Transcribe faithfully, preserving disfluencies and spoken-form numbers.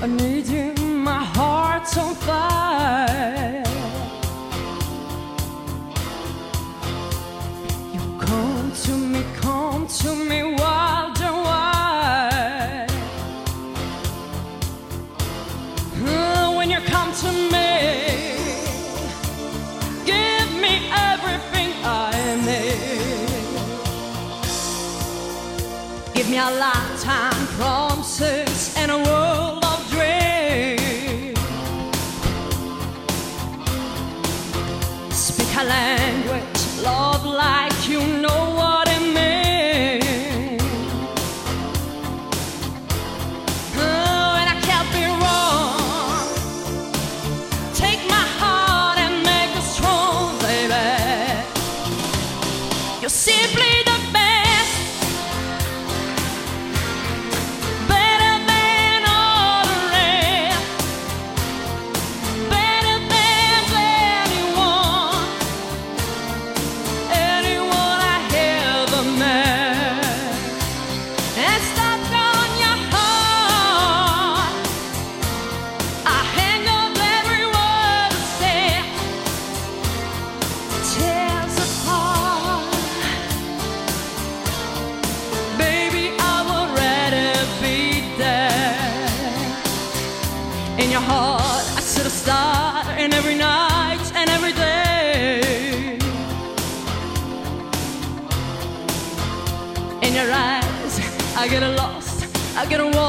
I need you, my heart's on fire. You come to me, come to me wild and wide. Uh, when you come to me, give me everything I need. Give me a lifetime promises and a world of dreams. Speak a language, love like you know what it means. Oh, and I can't be wrong. Take my heart and make it strong, baby. You're simply the best. In your heart, I set a star, and every night and every day. In your eyes, I get lost, I get